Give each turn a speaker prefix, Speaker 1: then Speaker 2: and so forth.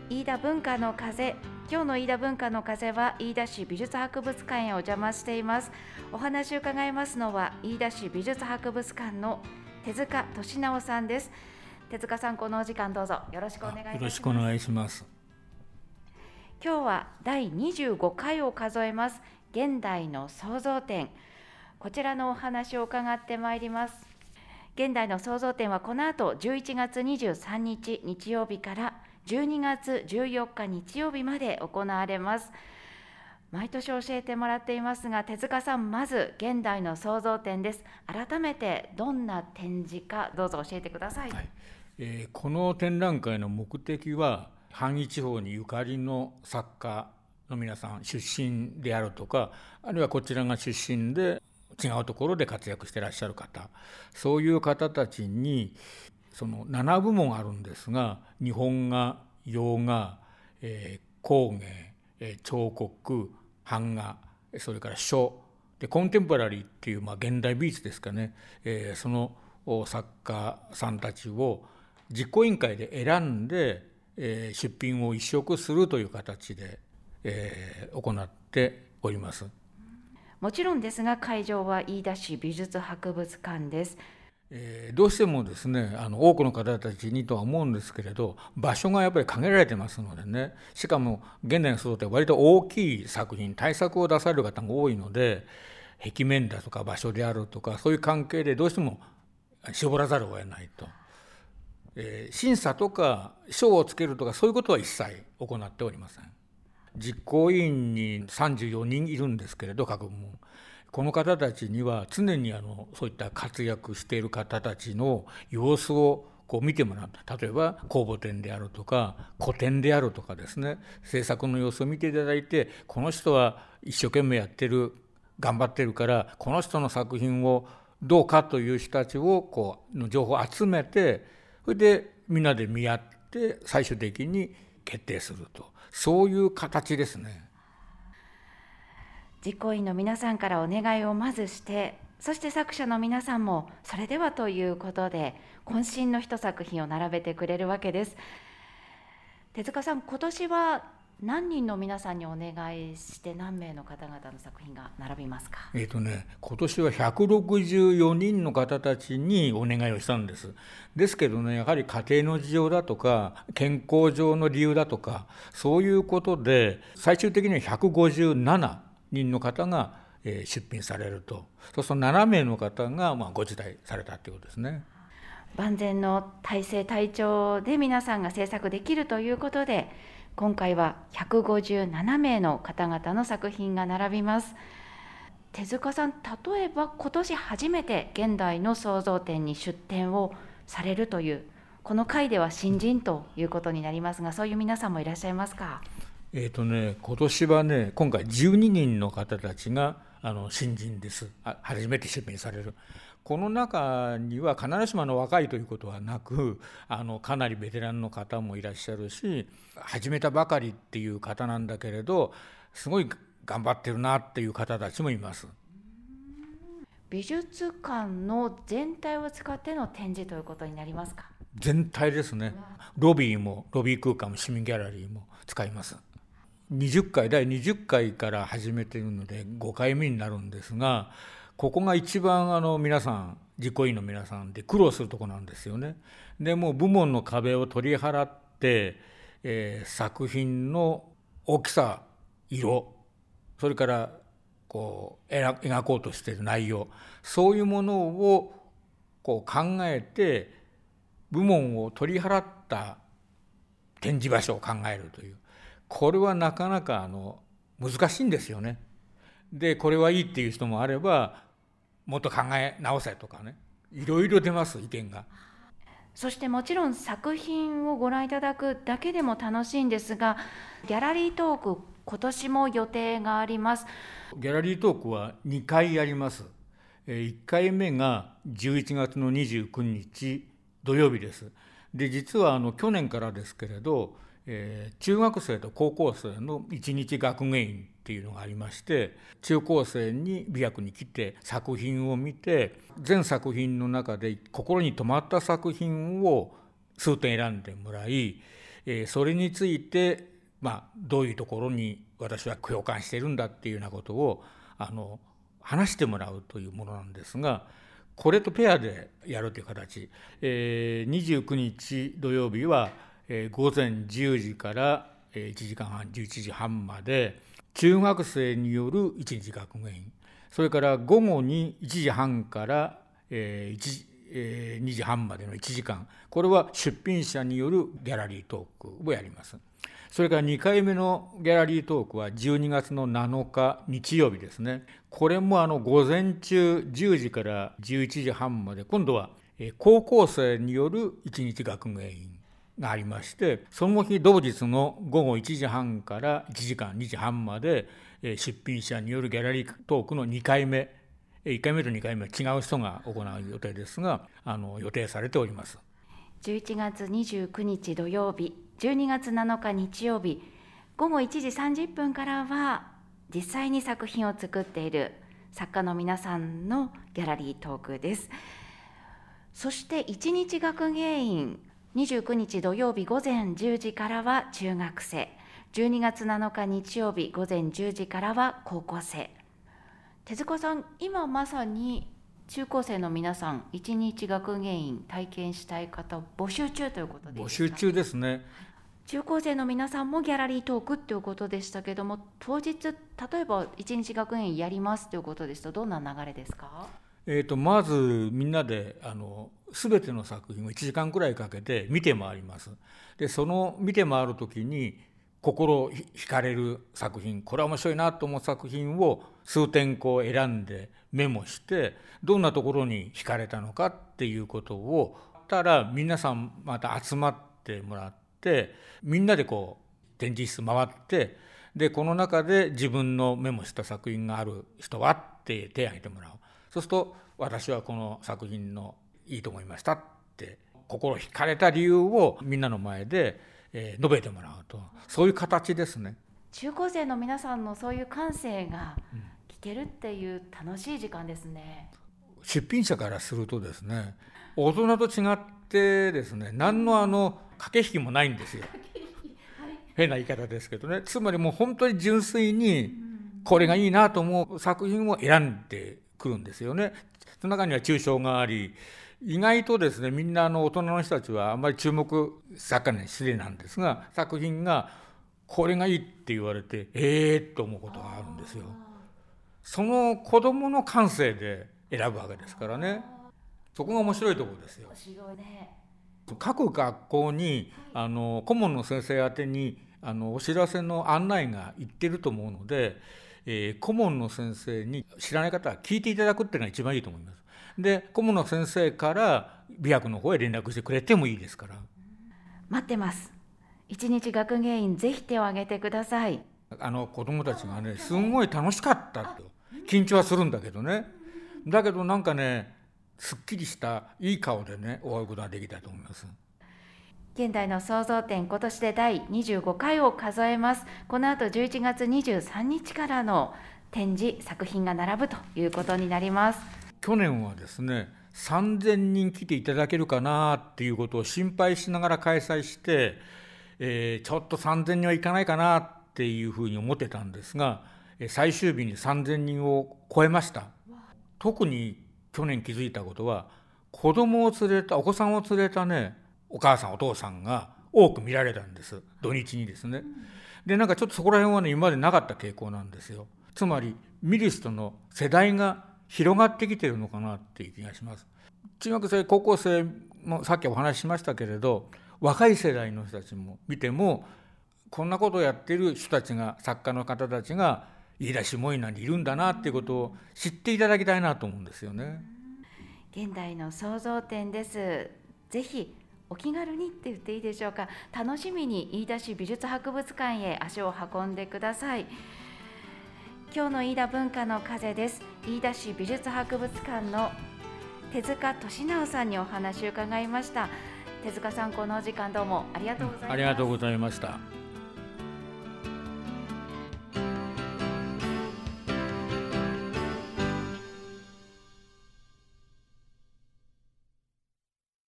Speaker 1: 飯田文化の風。今日の飯田文化の風は飯田市美術博物館へお邪魔しています。お話を伺いますのは飯田市美術博物館の手塚俊直さんです。手塚さん、このお時間どうぞよろしくお願いいたします。
Speaker 2: よろしくお願いします。
Speaker 1: 今日は第25回を数えます現代の創造展、こちらのお話を伺ってまいります。現代の創造展はこの後11月23日日曜日から12月14日日曜日まで行われます。毎年教えてもらっていますが、手塚さん、まず現代の創造展です。改めてどんな展示かどうぞ教えてください。
Speaker 2: この展覧会の目的は、阪畿地方にゆかりの作家の皆さん、出身であるとか、あるいはこちらが出身で違うところで活躍していらっしゃる方、そういう方たちにその7部門あるんですが、日本画、洋画、工芸、彫刻、版画、それから書でコンテンポラリーっていう、現代美術ですかね、その作家さんたちを実行委員会で選んで、出品を移植するという形で、行っております。
Speaker 1: もちろんですが、会場は飯田市美術博物館です。
Speaker 2: どうしてもですね、多くの方たちにとは思うんですけれど、場所がやっぱり限られてますのでね、しかも現代の創造展は割と大きい作品、大作を出される方が多いので、壁面だとか場所であるとか、そういう関係でどうしても絞らざるを得ないと。審査とか賞をつけるとかそういうことは一切行っておりません。実行委員に34人いるんですけれど、各部門、この方たちには常にそういった活躍している方たちの様子をこう見てもらう。例えば公募展であるとか個展であるとかですね、制作の様子を見ていただいて、この人は一生懸命やってる、頑張ってるから、この人の作品をどうかという人たちをこうの情報を集めて、それでみんなで見合って最終的に決定すると、そういう形ですね。
Speaker 1: 実行委員の皆さんからお願いをまずして、そして作者の皆さんもそれではということで渾身の一作品を並べてくれるわけです。手塚さん、今年は何人の皆さんにお願いして何名の方々の作品が並びますか？
Speaker 2: 今年は164人の方たちにお願いをしたんです。ですけどね、やはり家庭の事情だとか健康上の理由だとか、そういうことで最終的には157人の方が出品されると。そうすると7名の方がご辞退されたということですね。
Speaker 1: 万全の体制体調で皆さんが制作できるということで、今回は157名の方々の作品が並びます。手塚さん、例えば今年初めて現代の創造展に出展をされるという、この回では新人ということになりますが、そういう皆さんもいらっしゃいますか？
Speaker 2: 今年はね、今回12人の方たちが新人です。初めて出品される。この中には必ずしも若いということはなく、かなりベテランの方もいらっしゃるし、始めたばかりっていう方なんだけれど、すごい頑張ってるなっていう方たちもいます。
Speaker 1: 美術館の全体を使っての展示ということになりますか？
Speaker 2: 全体ですね。ロビー空間も市民ギャラリーも使います。第20回から始めているので5回目になるんですが、ここが一番皆さん、実行委員の皆さんで苦労するところなんですよね。でもう部門の壁を取り払って、作品の大きさ、色、それからこう描こうとしている内容、そういうものをこう考えて部門を取り払った展示場所を考えるという、これはなかなか難しいんですよね。でこれはいいっていう人もあれば、もっと考え直せとかね、いろいろ出ます、意見が。
Speaker 1: そしてもちろん作品をご覧いただくだけでも楽しいんですが、ギャラリートーク、今年も予定があります。
Speaker 2: ギャラリートークは2回あります。1回目が11月の29日土曜日です。で実は去年からですけれど、中学生と高校生の1日学芸員っていうのがありまして、中高生に美学に来て作品を見て、全作品の中で心に留まった作品を数点選んでもらい、 それについて、どういうところに私は共感しているんだっていうようなことを話してもらうというものなんですが、これとペアでやるという形、29日土曜日は、午前10時から1時間半11時半まで中学生による1日学芸員、それから午後に1時半から2時半までの1時間、これは出品者によるギャラリートークをやります。それから2回目のギャラリートークは12月の7日日曜日ですね。これも午前中10時から11時半まで、今度は高校生による1日学芸員がありまして、その日同日の午後1時半から1時間2時半まで出品者によるギャラリートークの2回目、1回目と2回目は違う人が行う予定ですが、予定されております。
Speaker 1: 11月29日土曜日、12月7日日曜日、午後1時30分からは実際に作品を作っている作家の皆さんのギャラリートークです。そして1日学芸員、29日土曜日午前10時からは中学生、12月7日日曜日午前10時からは高校生。手塚さん、今まさに中高生の皆さん、1日学芸員体験したい方募集中ということですか？
Speaker 2: 募集中ですね。
Speaker 1: 中高生の皆さんもギャラリートークということでしたけども、当日例えば1日学芸員やりますということですと、どんな流れですか？
Speaker 2: まずみんなで全ての作品を1時間くらいかけて見て回ります。でその見て回るときに心惹かれる作品、これは面白いなと思う作品を数点こう選んでメモして、どんなところに惹かれたのかっていうことをたら、皆さんまた集まってもらって、みんなでこう展示室回って、でこの中で自分のメモした作品がある人はって手を挙げてもらう。そうすると私はこの作品のいいと思いましたって心惹かれた理由をみんなの前で述べてもらうと、そういう形ですね。
Speaker 1: 中高生の皆さんのそういう感性が聞けるっていう楽しい時間ですね。
Speaker 2: 出品者からするとですね、大人と違ってですね、何の駆け引きもないんですよ。変な言い方ですけどね。つまりもう本当に純粋にこれがいいなと思う作品を選んでくるんですよね。その中には抽象があり、意外とですね、みんな大人の人たちはあんまり注目、作家に失礼なんですが、作品がこれがいいって言われてと思うことがあるんですよ。その子どもの感性で選ぶわけですからね。そこが面白いところですよ。
Speaker 1: 面白いね。
Speaker 2: 各学校に顧問の先生宛てにお知らせの案内が行ってると思うので、顧問の先生に知らない方は聞いていただくっていうのが一番いいと思います。で顧問の先生から美学の方へ連絡してくれてもいいですから。
Speaker 1: 待ってます。一日学芸員ぜひ手を挙げてください。
Speaker 2: 子どもたちがね、すごい楽しかったと。緊張はするんだけどね、だけどなんかね、すっきりしたいい顔でね終わることができたと思います。
Speaker 1: 現代の創造展、今年で第25回を数えます。この後11月23日からの展示作品が並ぶということになります。
Speaker 2: 去年はですね、3000人来ていただけるかなっていうことを心配しながら開催して、ちょっと3000人はいかないかなっていうふうに思ってたんですが、最終日に3000人を超えました。特に去年気づいたことは、子供を連れたお子さんを連れたね、お母さんお父さんが多く見られたんです、土日にですね。でなんかちょっとそこら辺はね、今までなかった傾向なんですよ。つまり見る人の世代が広がってきてるのかなっていう気がします。中学生高校生もさっきお話ししましたけれど、若い世代の人たちも見ても、こんなことをやっている人たちが、作家の方たちが飯田下稲にいるんだなっていうことを知っていただきたいなと思うんですよね。
Speaker 1: 現代の創造展です。ぜひお気軽にって言っていいでしょうか、楽しみに飯田市美術博物館へ足を運んでください。今日の飯田文化の風です。飯田市美術博物館の手塚俊直さんにお話を伺いました。手塚さん、このお時間どうもありがとうございました。
Speaker 2: ありがとうございました。